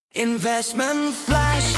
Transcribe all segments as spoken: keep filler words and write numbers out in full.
Investment Flash.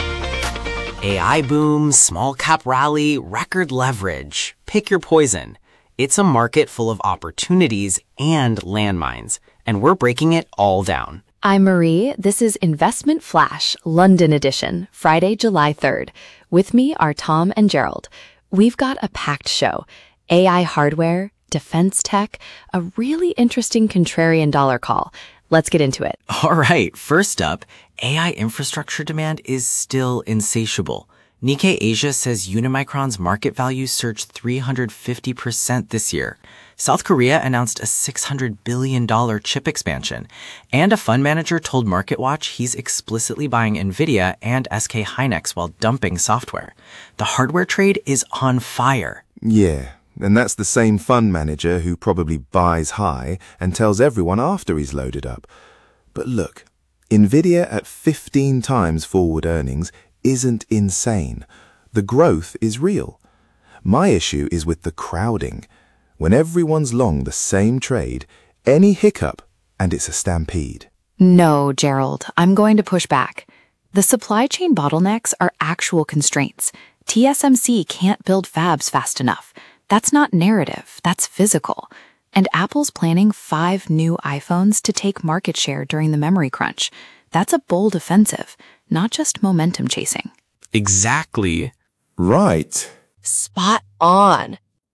A I boom, small cap rally, record leverage. Pick your poison. It's a market full of opportunities and landmines, and we're breaking it all down. I'm Marie. This is Investment Flash, London edition, Friday, July third. With me are Tom and Gerald. We've got a packed show. A I hardware, defense tech, a really interesting contrarian dollar call. Let's get into it. All right, first up, A I infrastructure demand is still insatiable. Nikkei Asia says Unimicron's market value surged three hundred fifty percent this year. South Korea announced a six hundred billion dollars chip expansion. And a fund manager told MarketWatch he's explicitly buying NVIDIA and S K Hynix while dumping software. The hardware trade is on fire. Yeah, and that's the same fund manager who probably buys high and tells everyone after he's loaded up. But look, NVIDIA at fifteen times forward earnings isn't insane. The growth is real. My issue is with the crowding. When everyone's long the same trade, any hiccup, and it's a stampede. No, Gerald, I'm going to push back. The supply chain bottlenecks are actual constraints. T S M C can't build fabs fast enough. That's not narrative, that's physical. And Apple's planning five new iPhones to take market share during the memory crunch. That's a bold offensive, not just momentum chasing. Exactly. Right. Spot on.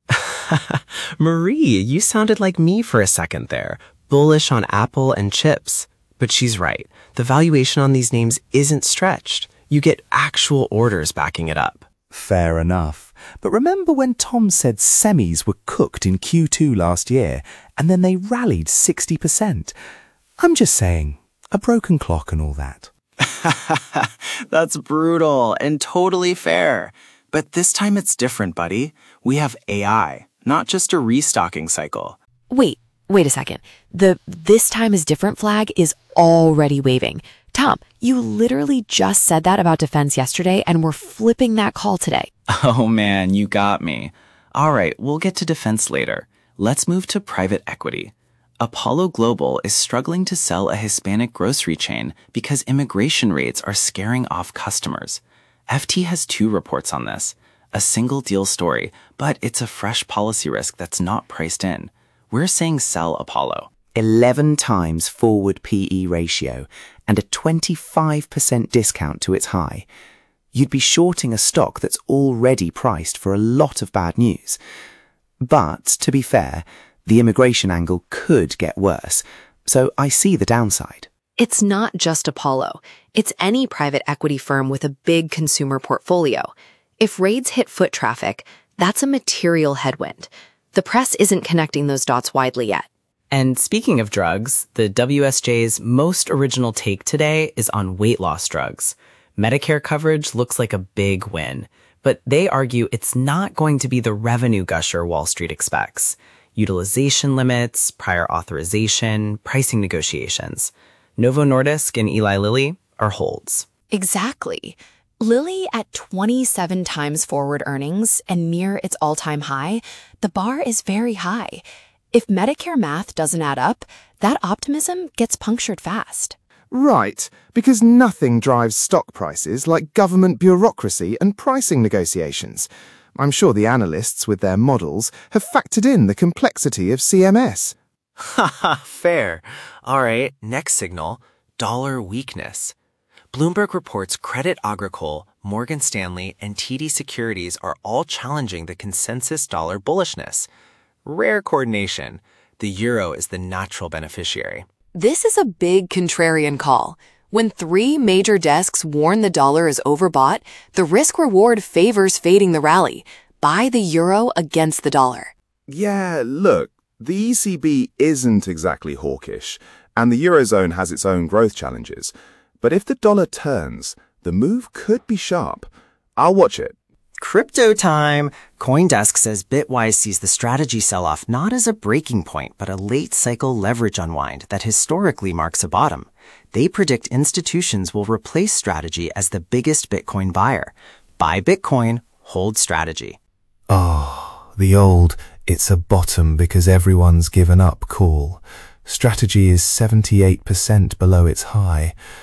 Marie, you sounded like me for a second there, bullish on Apple and chips. But she's right. The valuation on these names isn't stretched. You get actual orders backing it up. Fair enough. But remember when Tom said semis were cooked in Q two last year, and then they rallied sixty percent? I'm just saying, a broken clock and all that. That's brutal and totally fair. But this time it's different, buddy. We have A I, not just a restocking cycle. Wait, wait a second. The "this time is different" flag is already waving. Tom, you literally just said that about defense yesterday, and we're flipping that call today. Oh man, you got me. All right, we'll get to defense later. Let's move to private equity. Apollo Global is struggling to sell a Hispanic grocery chain because immigration raids are scaring off customers. F T has two reports on this. A single deal story, but it's a fresh policy risk that's not priced in. We're saying sell Apollo. eleven times forward P E ratio and a twenty-five percent discount to its high. You'd be shorting a stock that's already priced for a lot of bad news. But, to be fair, the immigration angle could get worse, so I see the downside. It's not just Apollo. It's any private equity firm with a big consumer portfolio. If raids hit foot traffic, that's a material headwind. The press isn't connecting those dots widely yet. And speaking of drugs, the W S J's most original take today is on weight loss drugs. Medicare coverage looks like a big win, but they argue it's not going to be the revenue gusher Wall Street expects. Utilization limits, prior authorization, pricing negotiations. Novo Nordisk and Eli Lilly are holds. Exactly. Lilly at twenty-seven times forward earnings and near its all-time high, the bar is very high. If Medicare math doesn't add up, that optimism gets punctured fast. Right, because nothing drives stock prices like government bureaucracy and pricing negotiations. I'm sure the analysts with their models have factored in the complexity of C M S. Haha, fair. All right, next signal, dollar weakness. Bloomberg reports Credit Agricole, Morgan Stanley, and T D Securities are all challenging the consensus dollar bullishness. Rare coordination. The euro is the natural beneficiary. This is a big contrarian call. When three major desks warn the dollar is overbought, the risk-reward favors fading the rally. Buy the euro against the dollar. Yeah, look, the E C B isn't exactly hawkish, and the Eurozone has its own growth challenges. But if the dollar turns, the move could be sharp. I'll watch it. Crypto time! CoinDesk says Bitwise sees the strategy sell-off not as a breaking point, but a late-cycle leverage unwind that historically marks a bottom. They predict institutions will replace strategy as the biggest Bitcoin buyer. Buy Bitcoin, hold strategy. Oh, the old, it's a bottom because everyone's given up call. Strategy is seventy-eight percent below its high.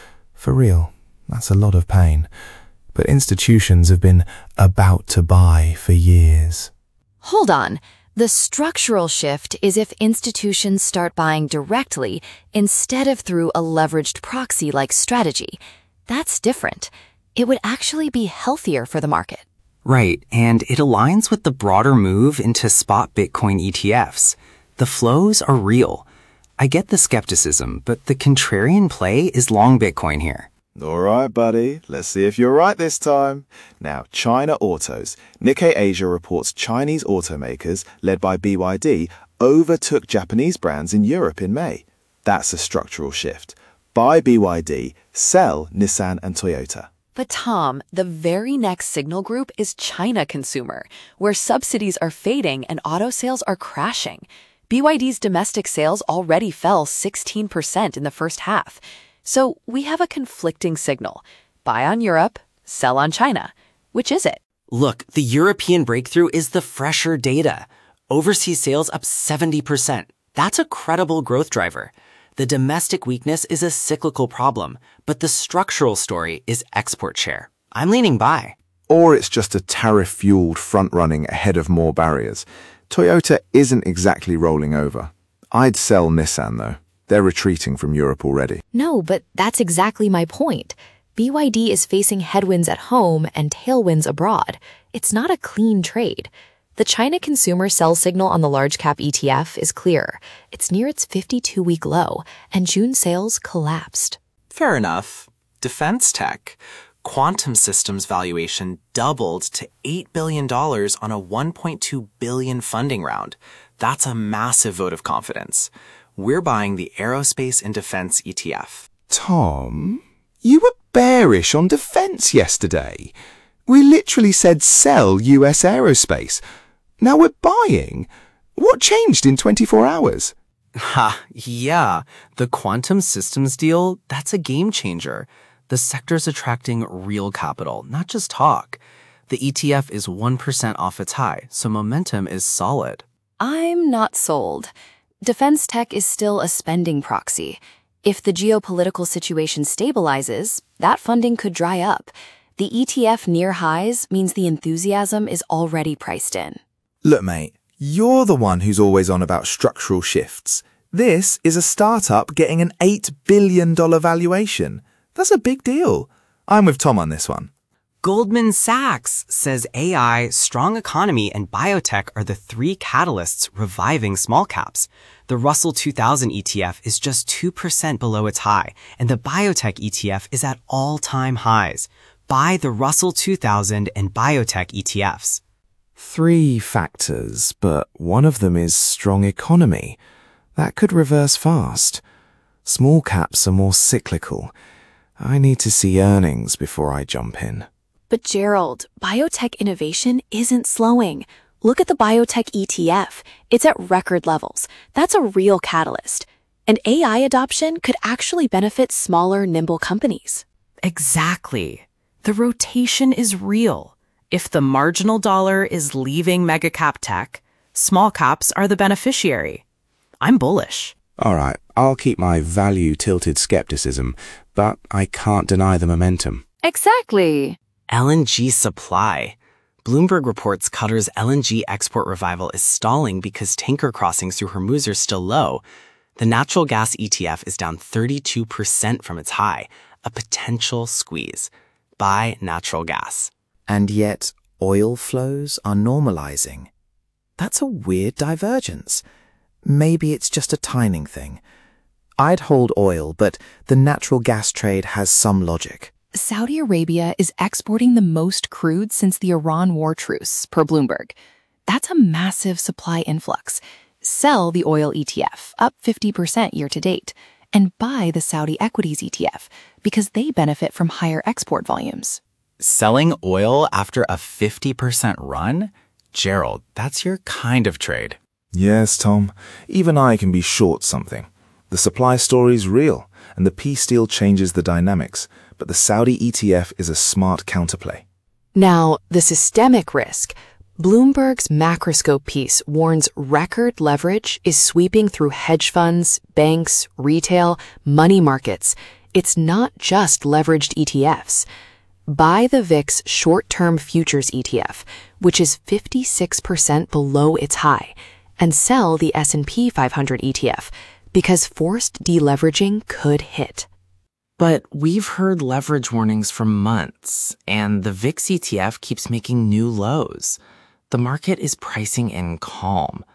For real, that's a lot of pain. But institutions have been about to buy for years. Hold on. The structural shift is if institutions start buying directly instead of through a leveraged proxy like Strategy. That's different. It would actually be healthier for the market. Right, and it aligns with the broader move into spot Bitcoin E T Fs. The flows are real. I get the skepticism, but the contrarian play is long Bitcoin here. All right, buddy. Let's see if you're right this time. Now, China Autos. Nikkei Asia reports Chinese automakers, led by B Y D, overtook Japanese brands in Europe in May. That's a structural shift. Buy B Y D, sell Nissan and Toyota. But Tom, the very next signal group is China consumer, where subsidies are fading and auto sales are crashing. B Y D's domestic sales already fell sixteen percent in the first half. So we have a conflicting signal. Buy on Europe, sell on China. Which is it? Look, the European breakthrough is the fresher data. Overseas sales up seventy percent. That's a credible growth driver. The domestic weakness is a cyclical problem, but the structural story is export share. I'm leaning buy. Or it's just a tariff-fueled front-running ahead of more barriers. Toyota isn't exactly rolling over. I'd sell Nissan, though. They're retreating from Europe already. No, but that's exactly my point. B Y D is facing headwinds at home and tailwinds abroad. It's not a clean trade. The China consumer sell signal on the large cap E T F is clear. It's near its fifty-two week low, and June sales collapsed. Fair enough. Defense tech. Quantum Systems valuation doubled to eight billion dollars on a one point two billion dollars funding round. That's a massive vote of confidence. We're buying the Aerospace and Defense E T F. Tom, you were bearish on defense yesterday. We literally said sell U S aerospace. Now we're buying. What changed in twenty-four hours? Ha, yeah. The Quantum Systems deal, that's a game changer. The sector's attracting real capital, not just talk. The E T F is one percent off its high, so momentum is solid. I'm not sold. Defense tech is still a spending proxy. If the geopolitical situation stabilizes, that funding could dry up. The E T F near highs means the enthusiasm is already priced in. Look, mate, you're the one who's always on about structural shifts. This is a startup getting an eight billion dollars valuation. That's a big deal. I'm with Tom on this one. Goldman Sachs says A I, strong economy, and biotech are the three catalysts reviving small caps. The Russell two thousand E T F is just two percent below its high, and the biotech E T F is at all-time highs. Buy the Russell two thousand and biotech E T Fs. Three factors, but one of them is strong economy. That could reverse fast. Small caps are more cyclical. I need to see earnings before I jump in. But Gerald, biotech innovation isn't slowing. Look at the biotech E T F. It's at record levels. That's a real catalyst. And A I adoption could actually benefit smaller, nimble companies. Exactly. The rotation is real. If the marginal dollar is leaving mega-cap tech, small caps are the beneficiary. I'm bullish. All right, I'll keep my value-tilted skepticism, but I can't deny the momentum. Exactly. L N G supply. Bloomberg reports Qatar's L N G export revival is stalling because tanker crossings through Hormuz are still low. The natural gas E T F is down thirty-two percent from its high, a potential squeeze. Buy natural gas. And yet, oil flows are normalizing. That's a weird divergence. Maybe it's just a timing thing. I'd hold oil, but the natural gas trade has some logic. Saudi Arabia is exporting the most crude since the Iran war truce, per Bloomberg. That's a massive supply influx. Sell the oil E T F, up fifty percent year to date, and buy the Saudi equities E T F because they benefit from higher export volumes. Selling oil after a fifty percent run? Gerald, that's your kind of trade. Yes, Tom. Even I can be short something. The supply story's real, and the peace deal changes the dynamics, but the Saudi E T F is a smart counterplay. Now, the systemic risk. Bloomberg's Macroscope piece warns record leverage is sweeping through hedge funds, banks, retail, money markets. It's not just leveraged E T Fs. Buy the V I X Short-Term Futures E T F, which is fifty-six percent below its high, and sell the S and P five hundred E T F, because forced deleveraging could hit. But we've heard leverage warnings for months, and the V I X E T F keeps making new lows. The market is pricing in calm.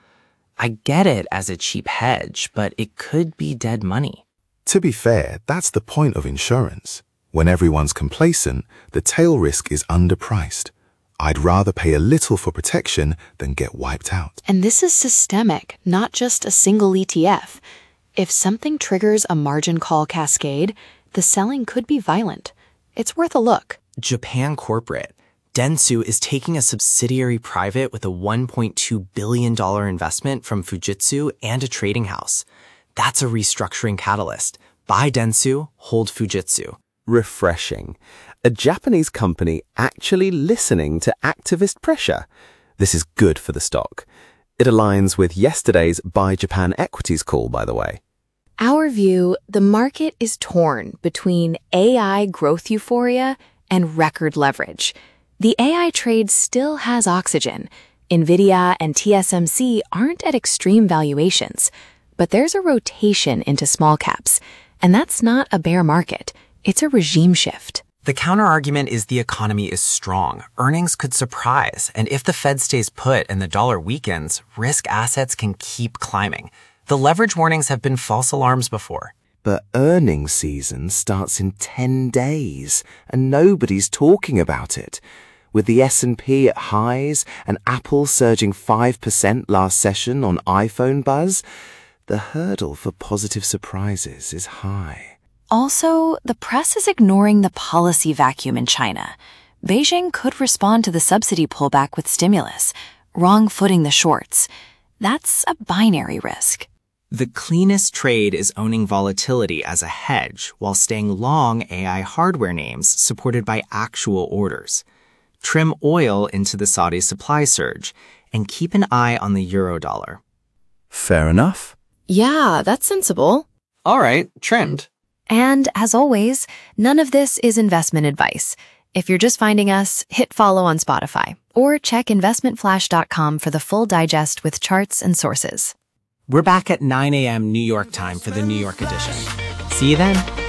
I get it as a cheap hedge, but it could be dead money. To be fair, that's the point of insurance. When everyone's complacent, the tail risk is underpriced. I'd rather pay a little for protection than get wiped out. And this is systemic, not just a single E T F. If something triggers a margin call cascade, the selling could be violent. It's worth a look. Japan Corporate. Dentsu is taking a subsidiary private with a one point two billion dollars investment from Fujitsu and a trading house. That's a restructuring catalyst. Buy Dentsu, hold Fujitsu. Refreshing. A Japanese company actually listening to activist pressure. This is good for the stock. It aligns with yesterday's Buy Japan Equities call, by the way. Our view, the market is torn between A I growth euphoria and record leverage. The A I trade still has oxygen. NVIDIA and T S M C aren't at extreme valuations, but there's a rotation into small caps, and that's not a bear market. It's a regime shift. The counterargument is the economy is strong. Earnings could surprise, and if the Fed stays put and the dollar weakens, risk assets can keep climbing. The leverage warnings have been false alarms before. But earnings season starts in ten days, and nobody's talking about it. With the S and P at highs and Apple surging five percent last session on iPhone buzz, the hurdle for positive surprises is high. Also, the press is ignoring the policy vacuum in China. Beijing could respond to the subsidy pullback with stimulus, wrong-footing the shorts. That's a binary risk. The cleanest trade is owning volatility as a hedge while staying long A I hardware names supported by actual orders. Trim oil into the Saudi supply surge and keep an eye on the euro-dollar. Fair enough. Yeah, that's sensible. All right, trimmed. And as always, none of this is investment advice. If you're just finding us, hit follow on Spotify or check investment flash dot com for the full digest with charts and sources. We're back at nine a.m. New York time for the New York edition. See you then.